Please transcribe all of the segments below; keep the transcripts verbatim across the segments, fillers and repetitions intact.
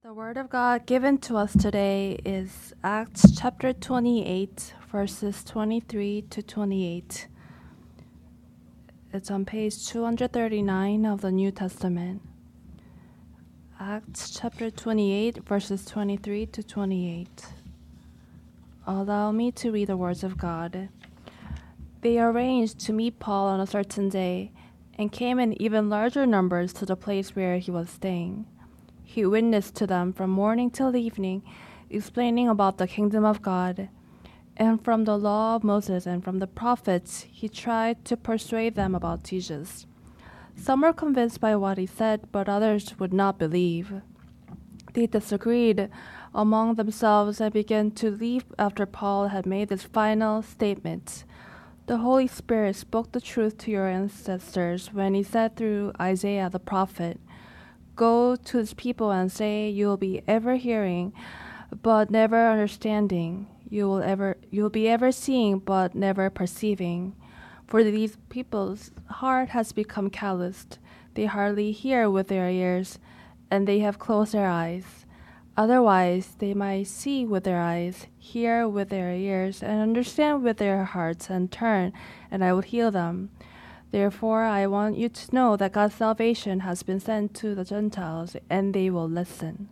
The Word of God given to us today is Acts chapter twenty-eight, verses twenty-three to twenty-eight. It's on page two hundred thirty-nine of the New Testament. Acts chapter twenty-eight, verses twenty-three to twenty-eight. Allow me to read the words of God. They arranged to meet Paul on a certain day and came in even larger numbers to the place where he was staying. He witnessed to them from morning till evening, explaining about the kingdom of God. And from the law of Moses and from the prophets, he tried to persuade them about Jesus. Some were convinced by what he said, but others would not believe. They disagreed among themselves and began to leave after Paul had made this final statement. The Holy Spirit spoke the truth to your ancestors when he said through Isaiah the prophet, "Go to his people and say, you will be ever hearing, but never understanding. You will ever, you will be ever seeing, but never perceiving. For these people's heart has become calloused. They hardly hear with their ears, and they have closed their eyes. Otherwise, they might see with their eyes, hear with their ears, and understand with their hearts, and turn, and I would heal them. Therefore, I want you to know that God's salvation has been sent to the Gentiles, and they will listen."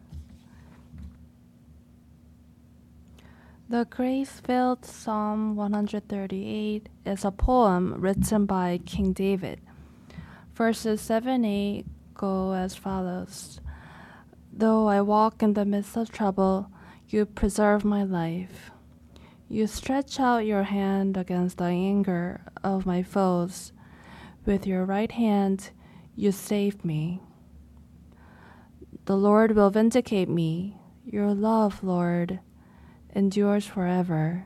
The grace-filled Psalm one hundred thirty-eight is a poem written by King David. Verses seven and eight go as follows. Though I walk in the midst of trouble, you preserve my life. You stretch out your hand against the anger of my foes. With your right hand, you save me. The Lord will vindicate me. Your love, Lord, endures forever.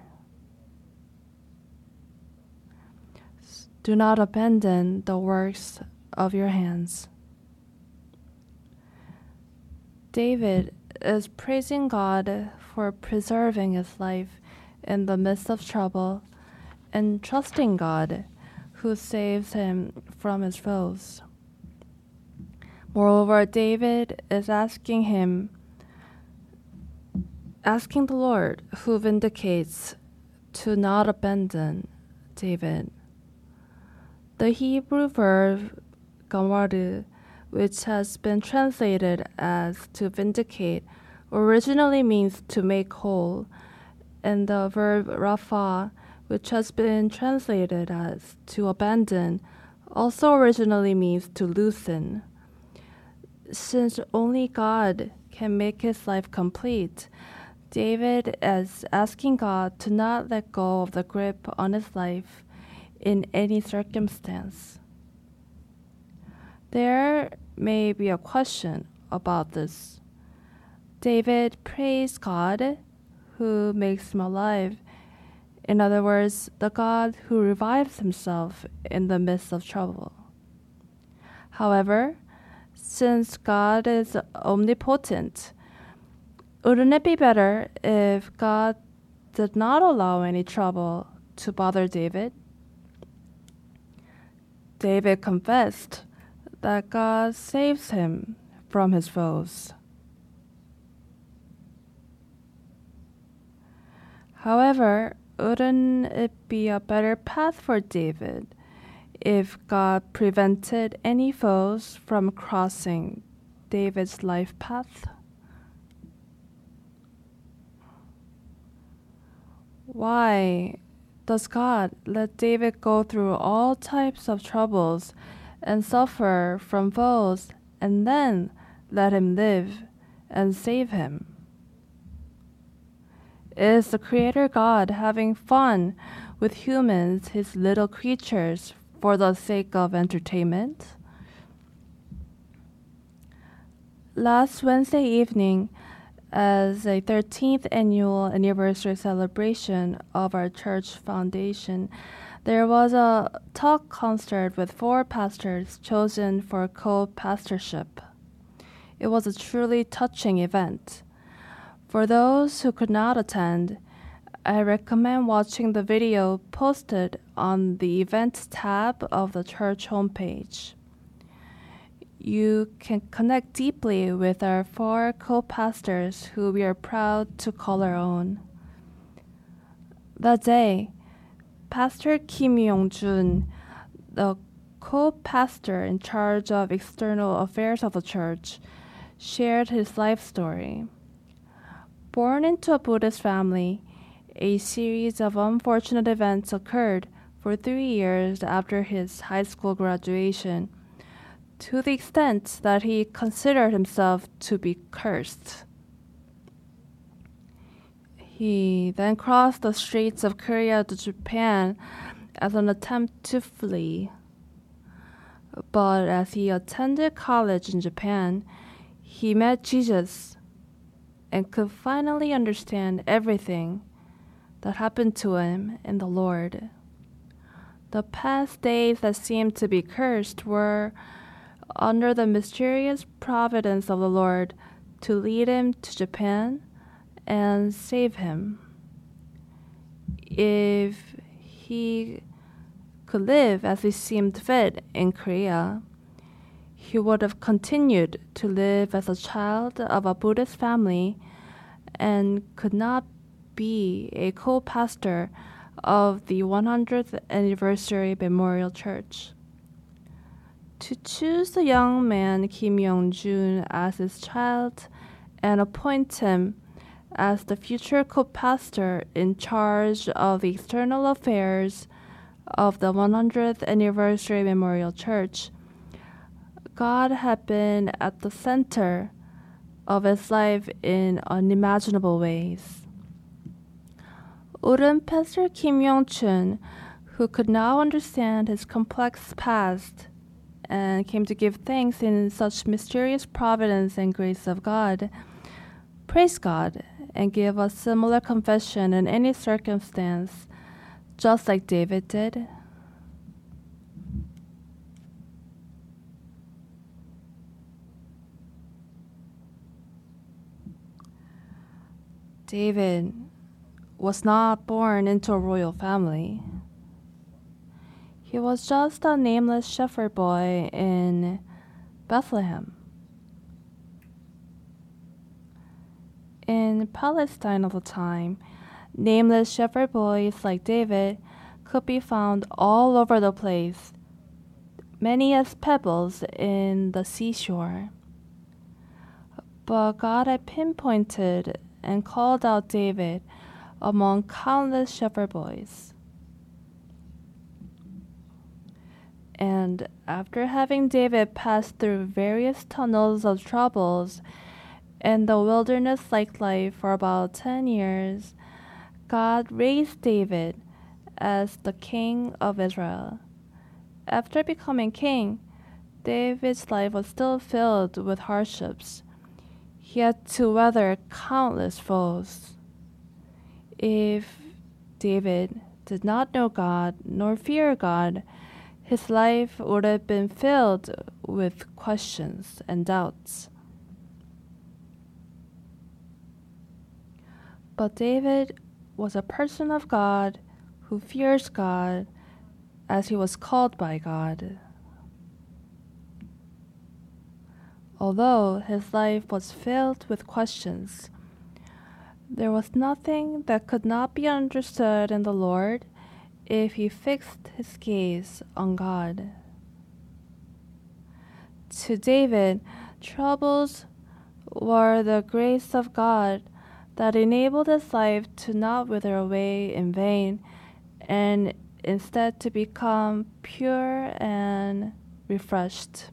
Do not abandon the works of your hands. David is praising God for preserving his life in the midst of trouble and trusting God, who saves him from his foes. Moreover, David is asking him, asking the Lord, who vindicates, to not abandon David. The Hebrew verb gamar, which has been translated as to vindicate, originally means to make whole, and the verb rapha, which has been translated as to abandon, also originally means to loosen. Since only God can make his life complete, David is asking God to not let go of the grip on his life in any circumstance. There may be a question about this. David praised God, who makes him alive. In other words, the God who revives himself in the midst of trouble. However, since God is omnipotent, wouldn't it be better if God did not allow any trouble to bother David? David confessed that God saves him from his foes. However, wouldn't it be a better path for David if God prevented any foes from crossing David's life path? Why does God let David go through all types of troubles and suffer from foes and then let him live and save him? Is the Creator God having fun with humans, his little creatures, for the sake of entertainment? Last Wednesday evening, as a thirteenth annual anniversary celebration of our church foundation, there was a talk concert with four pastors chosen for co-pastorship. It was a truly touching event. For those who could not attend, I recommend watching the video posted on the Events tab of the church homepage. you can connect deeply with our four co-pastors who we are proud to call our own. That day, Pastor Kim Yong-jun, the co-pastor in charge of external affairs of the church, shared his life story. Born into a Buddhist family, a series of unfortunate events occurred for three years after his high school graduation, to the extent that he considered himself to be cursed. He then crossed the straits of Korea to Japan as an attempt to flee. But as he attended college in Japan, he met Jesus and could finally understand everything that happened to him in the Lord. The past days that seemed to be cursed were under the mysterious providence of the Lord to lead him to Japan and save him. If he could live as he seemed fit in Korea, he would have continued to live as a child of a Buddhist family and could not be a co-pastor of the one hundredth Anniversary Memorial Church. To choose the young man Kim Yong-jun as his child and appoint him as the future co-pastor in charge of the external affairs of the one hundredth Anniversary Memorial Church, God had been at the center of his life in unimaginable ways. Wouldn't Pastor Kim Yong-chun, who could now understand his complex past and came to give thanks in such mysterious providence and grace of God, praise God and give a similar confession in any circumstance, just like David did? David was not born into a royal family. He was just a nameless shepherd boy in Bethlehem. In Palestine of the time, nameless shepherd boys like David could be found all over the place, many as pebbles in the seashore. But God had pinpointed and called out David among countless shepherd boys. And after having David pass through various tunnels of troubles and the wilderness-like life for about ten years, God raised David as the king of Israel. After becoming king, David's life was still filled with hardships. He had to weather countless foes. If David did not know God nor fear God, his life would have been filled with questions and doubts. But David was a person of God who fears God as he was called by God. Although his life was filled with questions, there was nothing that could not be understood in the Lord if he fixed his gaze on God. To David, troubles were the grace of God that enabled his life to not wither away in vain, and instead to become pure and refreshed.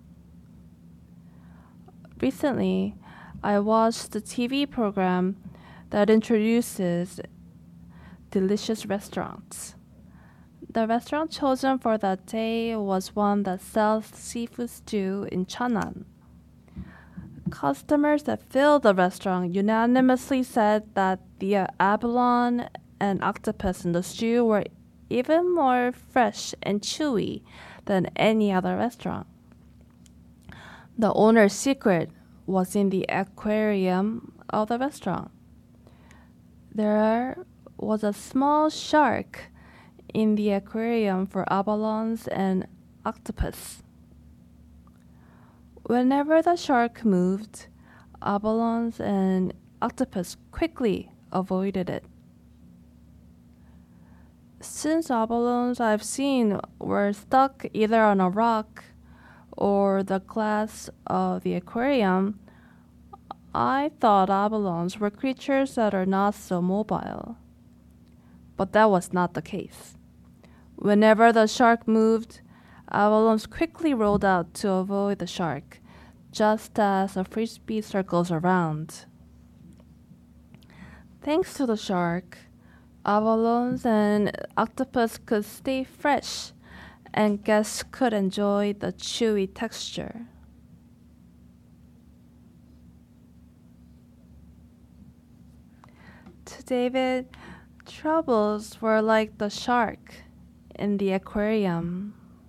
Recently, I watched the T V program that introduces delicious restaurants. The restaurant chosen for that day was one that sells seafood stew in Cheonan. Customers that filled the restaurant unanimously said that the abalone and octopus in the stew were even more fresh and chewy than any other restaurant. The owner's secret was in the aquarium of the restaurant. There was a small shark in the aquarium for abalones and octopus. Whenever the shark moved, abalones and octopus quickly avoided it. Since abalones I've seen were stuck either on a rock or the glass of the aquarium, I thought abalones were creatures that are not so mobile. But that was not the case. Whenever the shark moved, abalones quickly rolled out to avoid the shark, just as a frisbee circles around. Thanks to the shark, abalones and octopus could stay fresh, and guests could enjoy the chewy texture. To David, troubles were like the shark in the aquarium.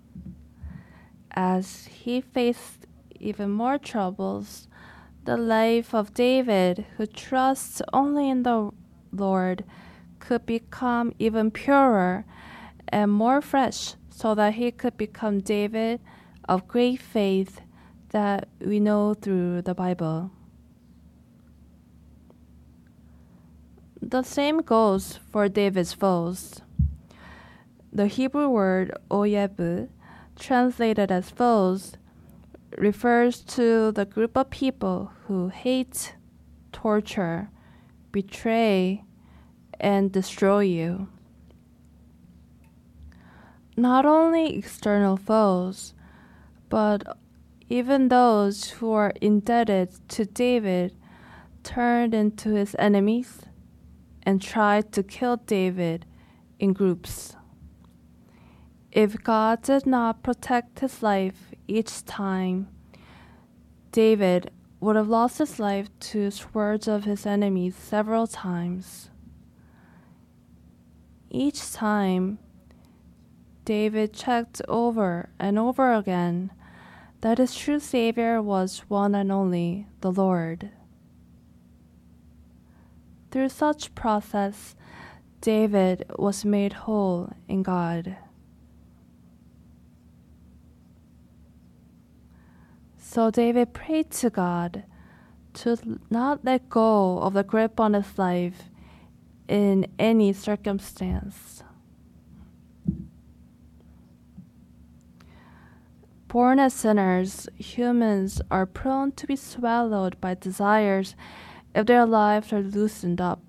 As he faced even more troubles, the life of David, who trusts only in the Lord, could become even purer and more fresh, so that he could become David of great faith that we know through the Bible. The same goes for David's foes. The Hebrew word oyeb, translated as foes, refers to the group of people who hate, torture, betray, and destroy you. Not only external foes, but even those who are indebted to David turned into his enemies and tried to kill David in groups. If God did not protect his life each time, David would have lost his life to swords of his enemies several times. Each time, David checked over and over again that his true Savior was one and only the Lord. Through such process, David was made whole in God. So David prayed to God to not let go of the grip on his life in any circumstance. Born as sinners, humans are prone to be swallowed by desires if their lives are loosened up.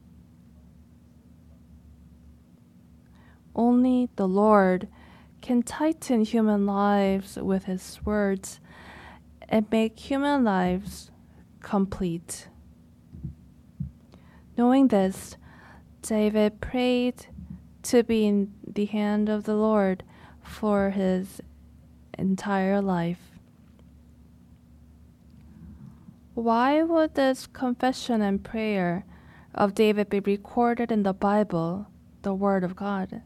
Only the Lord can tighten human lives with his words and make human lives complete. Knowing this, David prayed to be in the hand of the Lord for his entire life. Why would this confession and prayer of David be recorded in the Bible, the Word of God?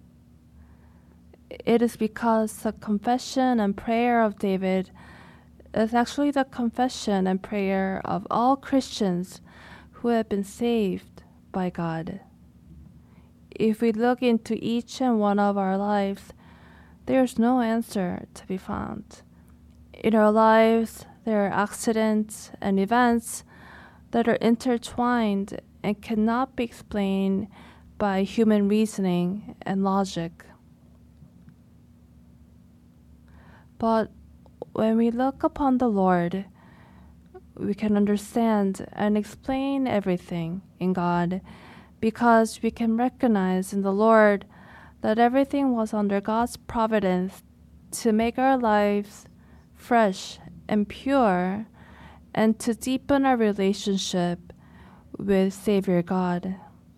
It is because the confession and prayer of David is actually the confession and prayer of all Christians who have been saved by God. If we look into each and one of our lives, there is no answer to be found. In our lives, there are accidents and events that are intertwined and cannot be explained by human reasoning and logic. But when we look upon the Lord, we can understand and explain everything in God, because we can recognize in the Lord that everything was under God's providence to make our lives fresh and pure, and to deepen our relationship with Savior God.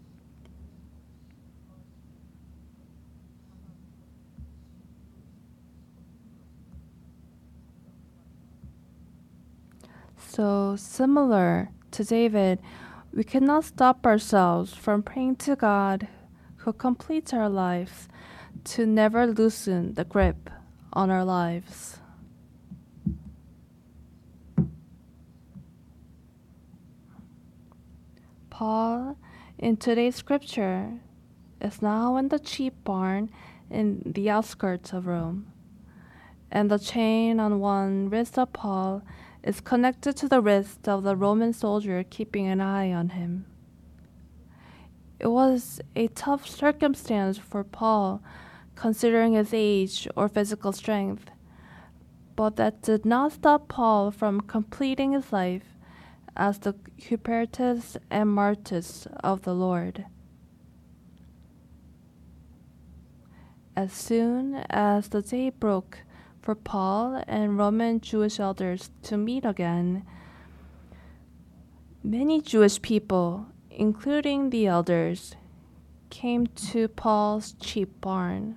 So, similar to David, we cannot stop ourselves from praying to God, who completes our lives, to never loosen the grip on our lives. Paul, in today's scripture, is now in the sheep barn in the outskirts of Rome. and the chain on one wrist of Paul is connected to the wrist of the Roman soldier keeping an eye on him. It was a tough circumstance for Paul, considering his age or physical strength, but that did not stop Paul from completing his life as the Hupertus and Martus of the Lord. As soon as the day broke for Paul and Roman Jewish elders to meet again, many Jewish people, including the elders, came to Paul's cheap barn.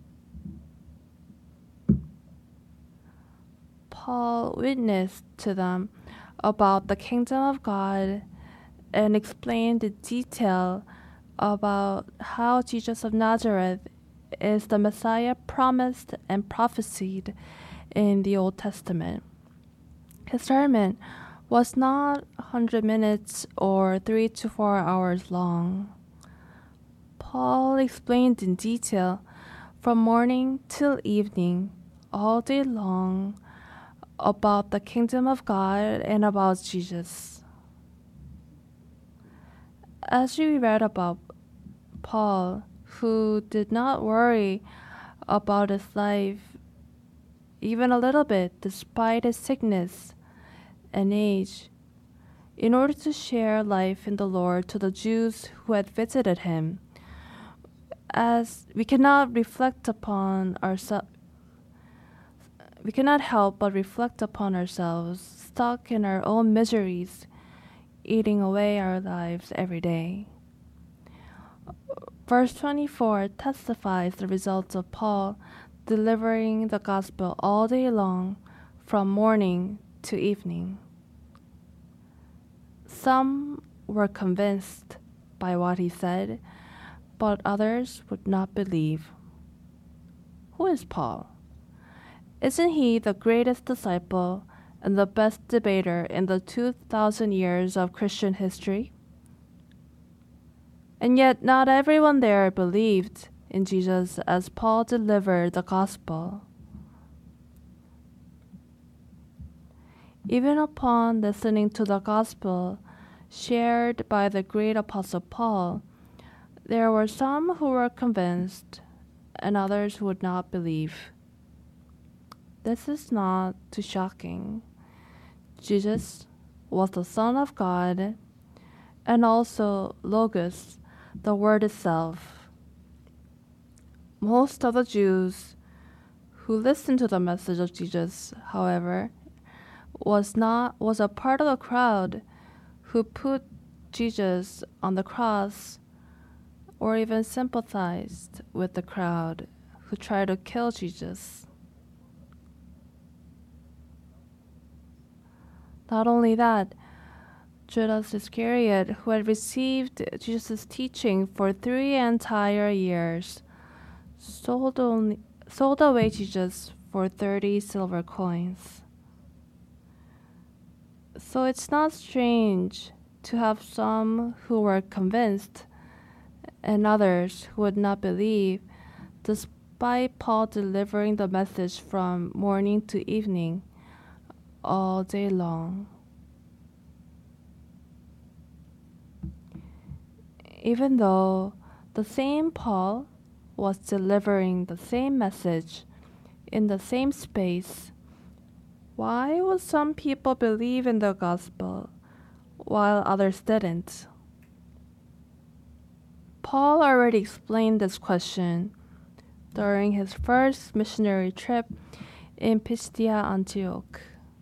Paul witnessed to them about the kingdom of God and explained in detail about how Jesus of Nazareth is the Messiah promised and prophesied in the Old Testament. His sermon was not one hundred minutes or three to four hours long. Paul explained in detail from morning till evening, all day long, about the kingdom of God and about Jesus. As we read about Paul, who did not worry about his life even a little bit despite his sickness and age, in order to share life in the Lord to the Jews who had visited him, as we cannot reflect upon ourselves, we cannot help but reflect upon ourselves, stuck in our own miseries, eating away our lives every day. Verse twenty-four testifies the results of Paul delivering the gospel all day long, from morning to evening. Some were convinced by what he said, but others would not believe. Who is Paul? Isn't he the greatest disciple and the best debater in the two thousand years of Christian history? And yet not everyone there believed in Jesus as Paul delivered the gospel. Even upon listening to the gospel shared by the great apostle Paul, there were some who were convinced and others who would not believe. This is not too shocking. Jesus was the Son of God and also Logos, the Word itself. Most of the Jews who listened to the message of Jesus, however, was not was a part of the crowd who put Jesus on the cross, or even sympathized with the crowd who tried to kill Jesus. Not only that, Judas Iscariot, who had received Jesus' teaching for three entire years, sold, only, sold away Jesus for thirty silver coins. So it's not strange to have some who were convinced and others who would not believe, despite Paul delivering the message from morning to evening, all day long. Even though the same Paul was delivering the same message in the same space, why would some people believe in the gospel while others didn't? Paul already explained this question during his first missionary trip in Pisidia Antioch.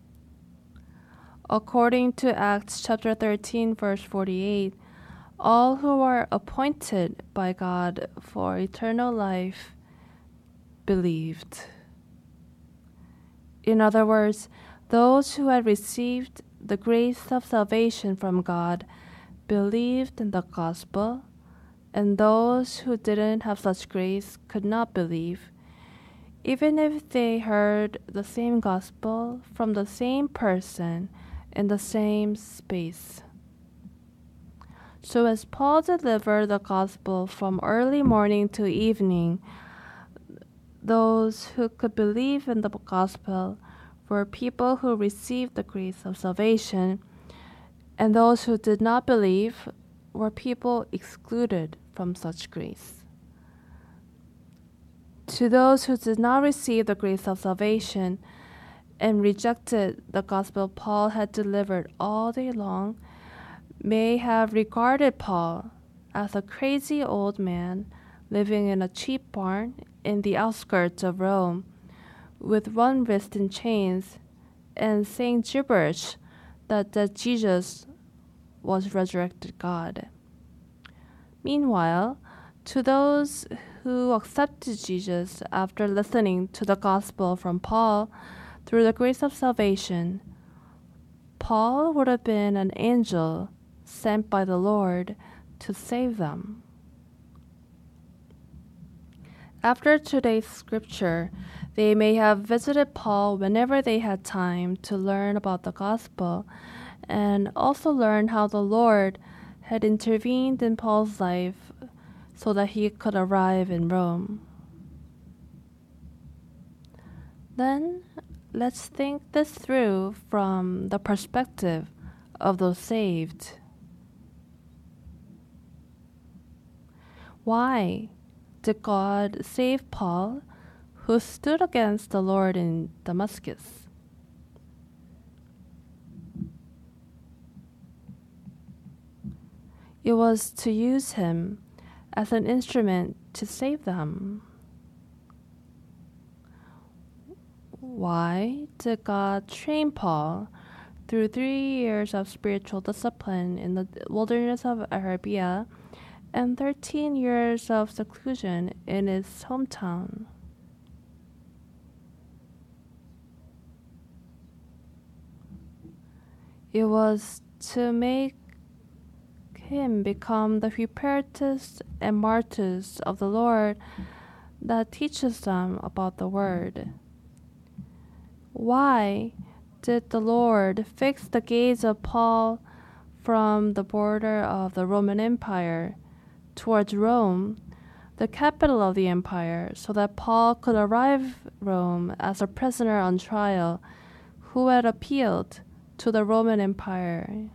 According to Acts chapter thirteen, verse forty-eight, all who are appointed by God for eternal life believed. In other words, those who had received the grace of salvation from God believed in the gospel, and those who didn't have such grace could not believe, even if they heard the same gospel from the same person in the same space. So as Paul delivered the gospel from early morning to evening, Those who could believe in the gospel were people who received the grace of salvation, and those who did not believe were people excluded from such grace. To those who did not receive the grace of salvation and rejected the gospel Paul had delivered all day long, may have regarded Paul as a crazy old man living in a cheap barn in the outskirts of Rome, with one wrist in chains, and saying gibberish that, that Jesus was resurrected God. Meanwhile, to those who accepted Jesus after listening to the gospel from Paul through the grace of salvation, Paul would have been an angel sent by the Lord to save them. After today's scripture, they may have visited Paul whenever they had time to learn about the gospel, and also learn how the Lord had intervened in Paul's life so that he could arrive in Rome. Then, let's think this through from the perspective of those saved. Why did God save Paul, who stood against the Lord in Damascus? It was to use him as an instrument to save them. Why did God train Paul through three years of spiritual discipline in the wilderness of Arabia and thirteen years of seclusion in his hometown? It was to make him become the preparatists and martyrs of the Lord that teaches them about the Word. Why did the Lord fix the gaze of Paul from the border of the Roman Empire towards Rome, the capital of the empire, so that Paul could arrive Rome as a prisoner on trial who had appealed to the Roman Empire?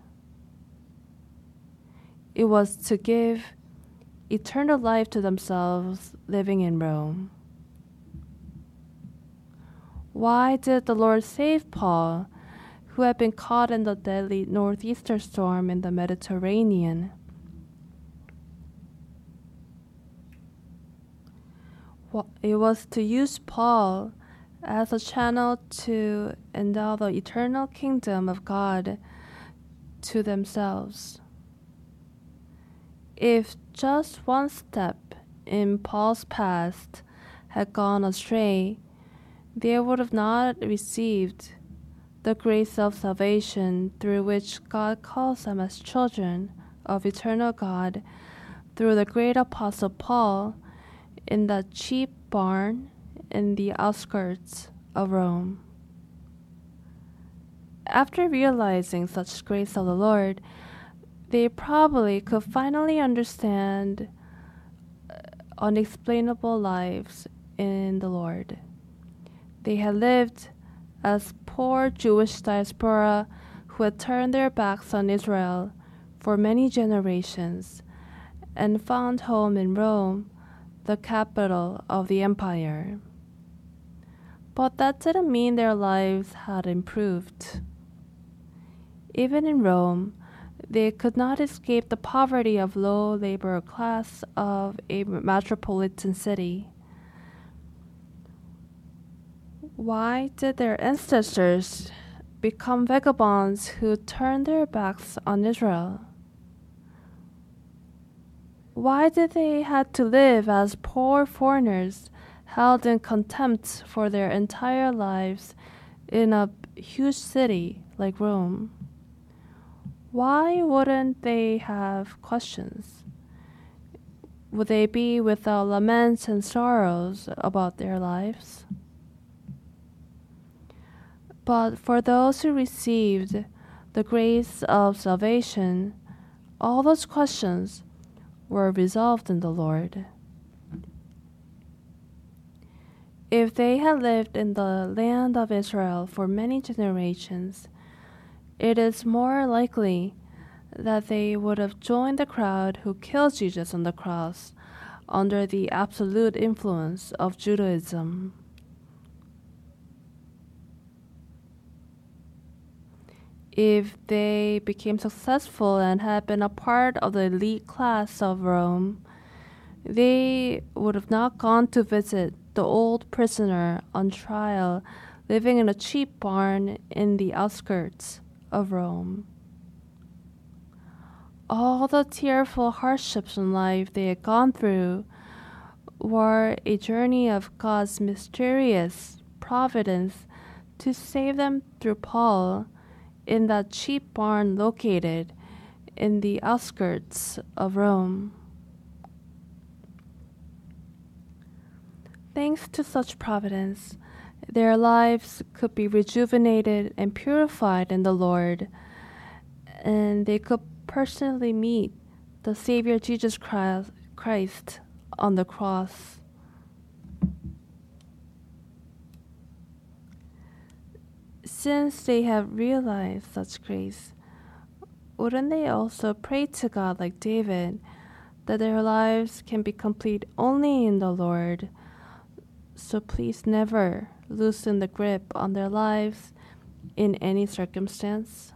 It was to give eternal life to themselves living in Rome. Why did the Lord save Paul, who had been caught in the deadly northeaster storm in the Mediterranean? It was to use Paul as a channel to endow the eternal kingdom of God to themselves. If just one step in Paul's past had gone astray, they would have not received the grace of salvation through which God calls them as children of eternal God through the great apostle Paul in that cheap barn in the outskirts of Rome. After realizing such grace of the Lord, they probably could finally understand unexplainable lives in the Lord. They had lived as poor Jewish diaspora who had turned their backs on Israel for many generations and found home in Rome, the capital of the empire. But that didn't mean their lives had improved. Even in Rome, they could not escape the poverty of low labor class of a metropolitan city. Why did their ancestors become vagabonds who turned their backs on Israel? Why did they have to live as poor foreigners held in contempt for their entire lives in a huge city like Rome? Why wouldn't they have questions? Would they be without laments and sorrows about their lives? But for those who received the grace of salvation, all those questions were resolved in the Lord. If they had lived in the land of Israel for many generations, it is more likely that they would have joined the crowd who killed Jesus on the cross under the absolute influence of Judaism. If they became successful and had been a part of the elite class of Rome, they would have not gone to visit the old prisoner on trial living in a cheap barn in the outskirts of Rome. All the tearful hardships in life they had gone through were a journey of God's mysterious providence to save them through Paul in that cheap barn located in the outskirts of Rome. Thanks to such providence, their lives could be rejuvenated and purified in the Lord, and they could personally meet the Savior Jesus Christ on the cross. Since they have realized such grace, wouldn't they also pray to God like David, that their lives can be complete only in the Lord? So please never loosen the grip on their lives in any circumstance.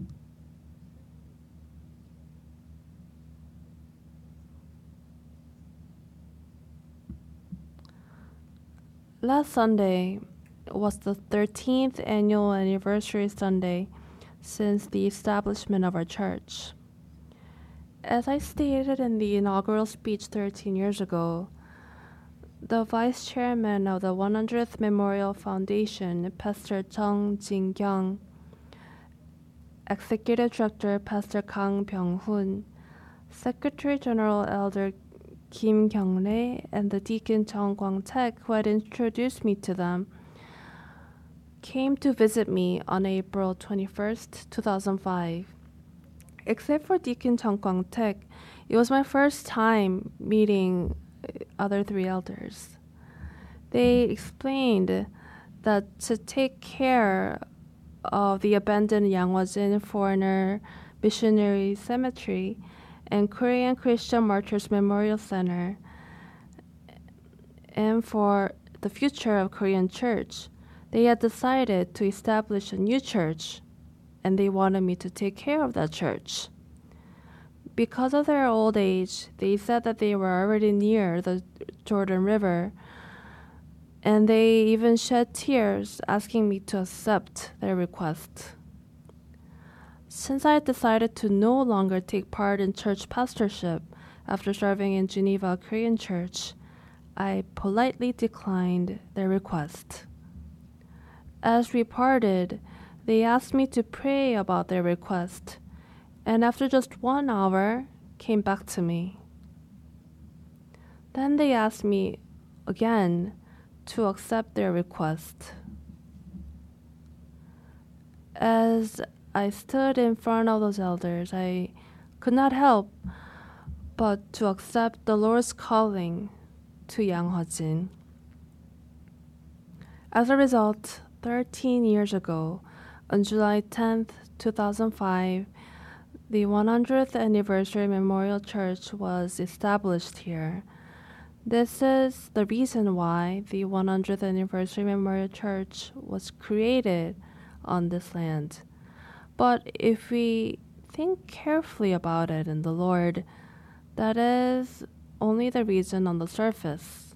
Last Sunday was the thirteenth annual anniversary Sunday since the establishment of our church. As I stated in the inaugural speech thirteen years ago, the vice chairman of the one hundredth Memorial Foundation, Pastor Chung Jin-kyung, Executive Director Pastor Kang Byung-hun, Secretary General Elder Kim Kyung-rae, and the Deacon Chung Kwang-taek, who had introduced me to them, came to visit me on April twenty-first, two thousand five. Except for Deacon Chung Kwang-taek, it was my first time meeting other three elders. They explained that to take care of the abandoned Yanghwajin Foreigner Missionary Cemetery and Korean Christian Martyrs Memorial Center, and for the future of Korean church, they had decided to establish a new church, and they wanted me to take care of that church. Because of their old age, they said that they were already near the Jordan River, and they even shed tears asking me to accept their request. Since I had decided to no longer take part in church pastorship after serving in Geneva Korean Church, I politely declined their request. As we parted, they asked me to pray about their request, and after just one hour, came back to me. Then they asked me again to accept their request. As I stood in front of those elders, I could not help but to accept the Lord's calling to Yanghwajin. As a result, thirteen years ago, on July tenth, two thousand five, the one hundredth Anniversary Memorial Church was established here. This is the reason why the one hundredth Anniversary Memorial Church was created on this land. But if we think carefully about it in the Lord, that is only the reason on the surface.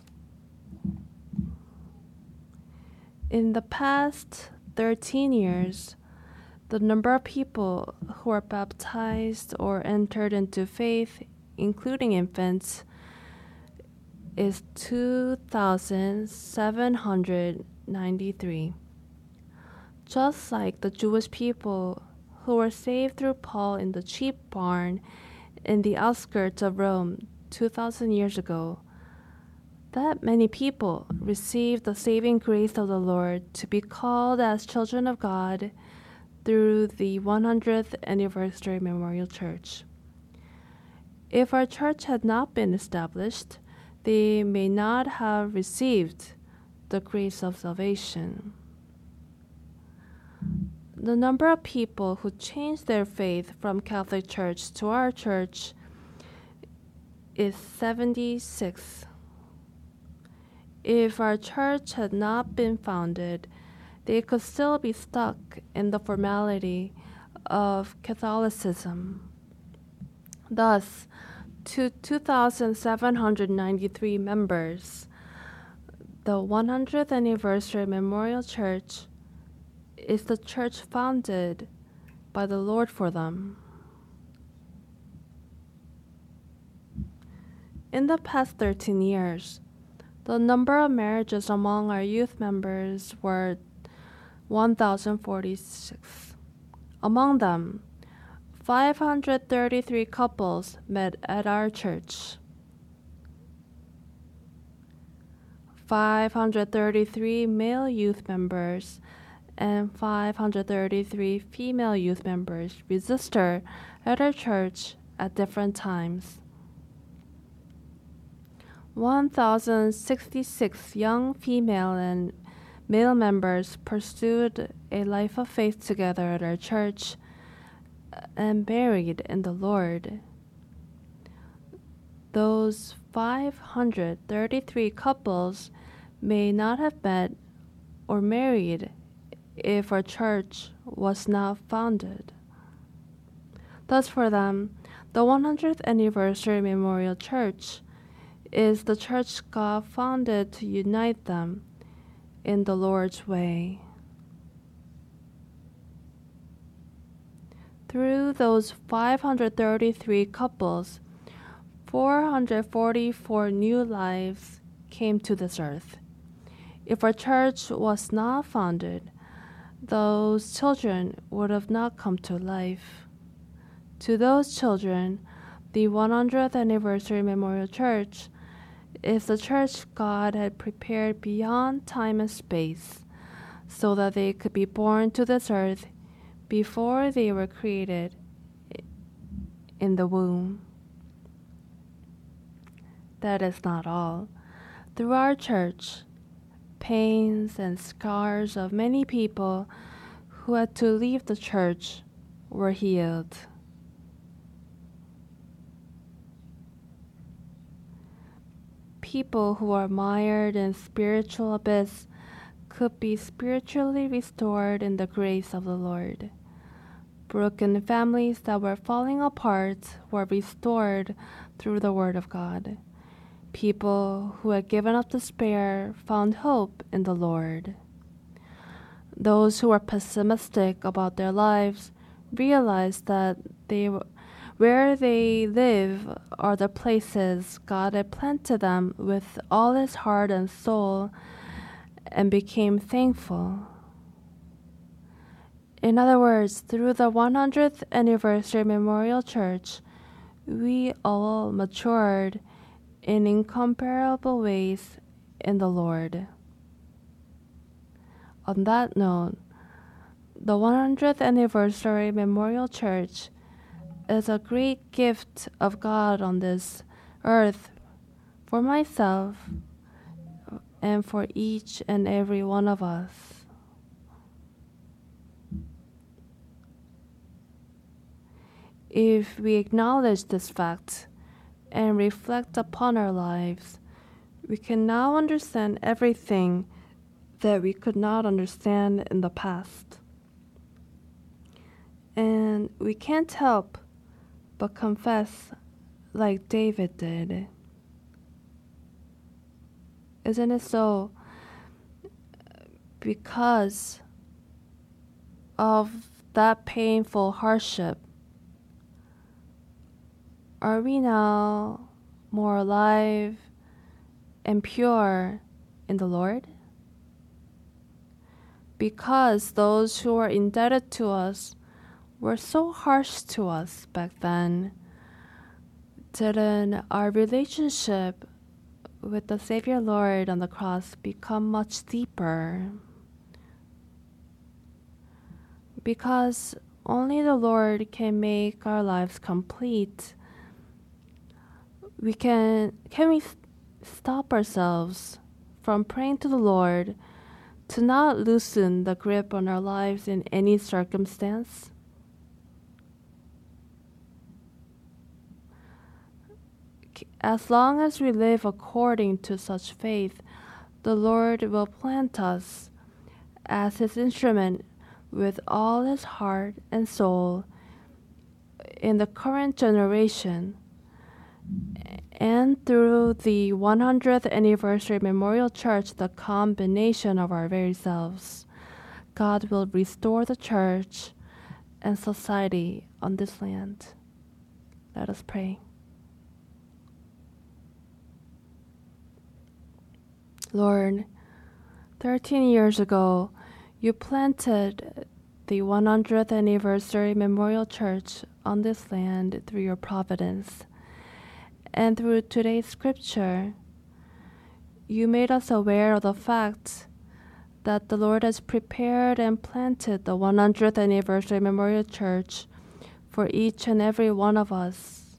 In the past thirteen years, the number of people who are baptized or entered into faith, including infants, is two thousand seven hundred ninety-three. Just like the Jewish people who were saved through Paul in the cheap barn in the outskirts of Rome two thousand years ago, that many people received the saving grace of the Lord to be called as children of God through the one hundredth Anniversary Memorial Church. If our church had not been established, they may not have received the grace of salvation. The number of people who changed their faith from Catholic Church to our church is seventy-six. If our church had not been founded, they could still be stuck in the formality of Catholicism. Thus, to two thousand seven hundred ninety-three members, the one hundredth Anniversary Memorial Church is the church founded by the Lord for them. In the past thirteen years, the number of marriages among our youth members were one thousand forty-six. Among them, five hundred thirty-three couples met at our church. five hundred thirty-three male youth members and five hundred thirty-three female youth members registered at our church at different times. one thousand sixty-six young female and male members pursued a life of faith together at our church and buried in the Lord. Those five hundred thirty-three couples may not have met or married if our church was not founded. Thus, for them, the one hundredth Anniversary Memorial Church is the church God founded to unite them in the Lord's way. Through those five hundred thirty-three couples, four hundred forty-four new lives came to this earth. If our church was not founded, those children would have not come to life. To those children, the one hundredth Anniversary Memorial Church is the church God had prepared beyond time and space so that they could be born to this earth before they were created in the womb. That is not all. Through our church, pains and scars of many people who had to leave the church were healed. People who are mired in spiritual abyss could be spiritually restored in the grace of the Lord. Broken families that were falling apart were restored through the Word of God. People who had given up despair found hope in the Lord. Those who were pessimistic about their lives realized that they were where they live are the places God had planted them with all his heart and soul, and became thankful. In other words, through the one hundredth Anniversary Memorial Church, we all matured in incomparable ways in the Lord. On that note, the one hundredth Anniversary Memorial Church is a great gift of God on this earth for myself and for each and every one of us. If we acknowledge this fact and reflect upon our lives, we can now understand everything that we could not understand in the past. And we can't help but confess like David did. Isn't it so? Because of that painful hardship, are we now more alive and pure in the Lord? Because those who are indebted to us were so harsh to us back then, didn't our relationship with the Savior Lord on the cross become much deeper? Because only the Lord can make our lives complete. We can can we stop ourselves from praying to the Lord to not loosen the grip on our lives in any circumstance? As long as we live according to such faith, the Lord will plant us as His instrument with all His heart and soul in the current generation. And through the one hundredth Anniversary Memorial Church, the combination of our very selves, God will restore the church and society on this land. Let us pray. Lord, thirteen years ago, you planted the one hundredth Anniversary Memorial Church on this land through your providence. And through today's scripture, you made us aware of the fact that the Lord has prepared and planted the one hundredth Anniversary Memorial Church for each and every one of us.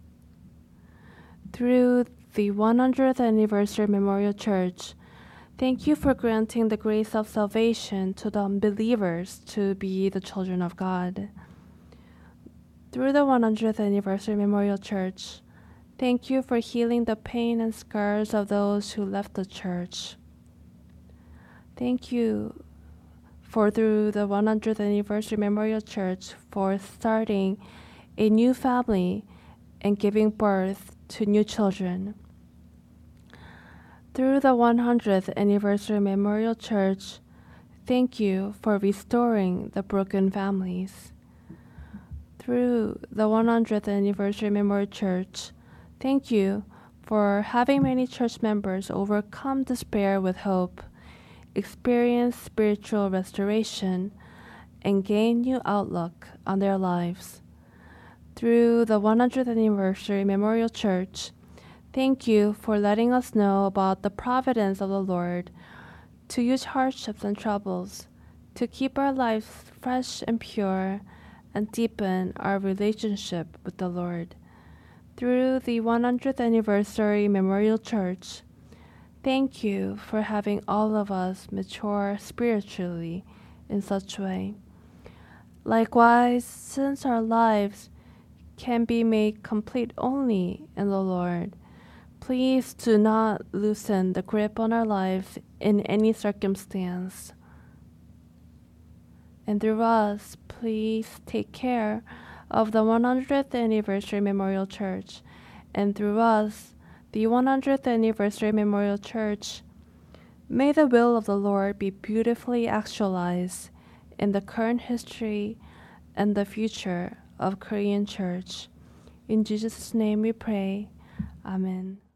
Through the one hundredth Anniversary Memorial Church, thank you for granting the grace of salvation to the unbelievers to be the children of God. Through the one hundredth Anniversary Memorial Church, thank you for healing the pain and scars of those who left the church. Thank you for, through the one hundredth Anniversary Memorial Church, for starting a new family and giving birth to new children. Through the one hundredth Anniversary Memorial Church, thank you for restoring the broken families. Through the one hundredth Anniversary Memorial Church, thank you for having many church members overcome despair with hope, experience spiritual restoration, and gain new outlook on their lives. Through the one hundredth Anniversary Memorial Church, thank you for letting us know about the providence of the Lord to use hardships and troubles to keep our lives fresh and pure and deepen our relationship with the Lord. Through the one hundredth Anniversary Memorial Church, thank you for having all of us mature spiritually in such a way. Likewise, since our lives can be made complete only in the Lord, please do not loosen the grip on our lives in any circumstance. And through us, please take care of the one hundredth Anniversary Memorial Church. And through us, the one hundredth Anniversary Memorial Church, may the will of the Lord be beautifully actualized in the current history and the future of Korean Church. In Jesus' name we pray. Amen.